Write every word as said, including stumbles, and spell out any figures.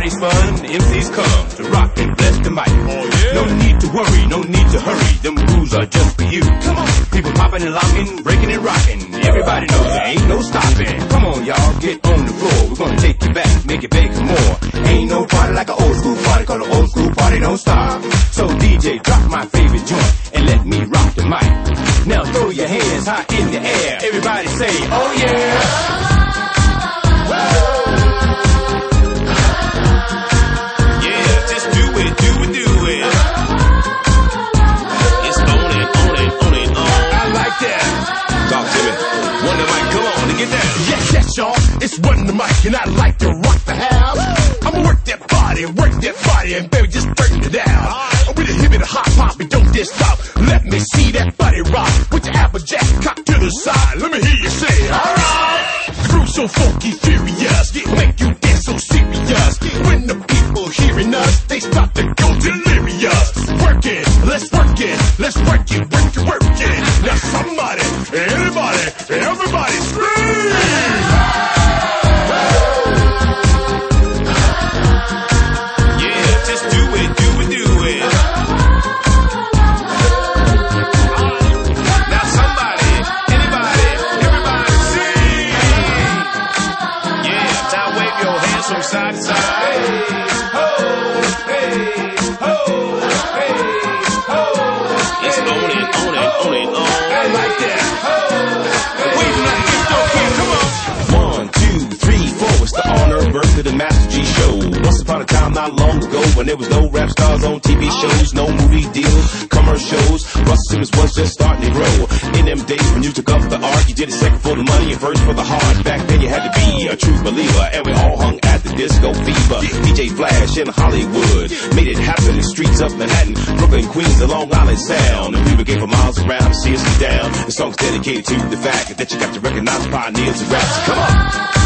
party's fun, M Cs come to rock and bless the mic. Oh, yeah. No need to worry, no need to hurry, them rules are just for you. Come on, people popping and locking, breaking and rocking. Everybody knows there ain't no stopping. Come on, y'all, get on the floor. We're gonna take you back, make it big some more. Ain't no party like an old school party, cause an old school party don't stop. So D J, drop my favorite joint and let me rock the mic. Now throw your hands high in the air. Everybody say, oh yeah. Yeah, just do it, do it, do it. It's on it, on it, on it, on. I like that. Talk to me. One the mic, come on, to get down. Yes, yes, y'all, it's One the Mic, and I like to rock the house. I'ma work that body, work that body, and baby, just turn it down. With a hip and a hop hop, and don't just stop. Let me see that body rock. Put your applejack cock to the side. Let me hear you say, alright. The groove so funky, furious, make you dance so serious. When the people hearing us, they start to go delirious. Work it, let's work it, let's work it, work it, work it. Now somebody, anybody, everybody scream! Yeah, just do it, do it, do it. Now somebody, anybody, everybody sing. Yeah, now wave your hands from side to side. Hey, ho, hey, ho, hey, ho. It's on it, on it, on it, on. I like that. Wave like it's okay, come on. One, two, three, four. It's the honor birth of the Master G show. Once upon a time, not long ago, when there was no rap stars on T V shows, no movie deals, commercials. Russell Simmons was just starting to grow. In them days when you took up the art, you did it second for the money and first for the heart. Back then you had to be a true believer, and we all hung at the disco fever. D J Flash in Hollywood made it happen in the streets of Manhattan, Brooklyn, Queens, and Long Island Sound. And we would get for miles around to see us down. The song's dedicated to the fact that you got to recognize pioneers and raps. Come on.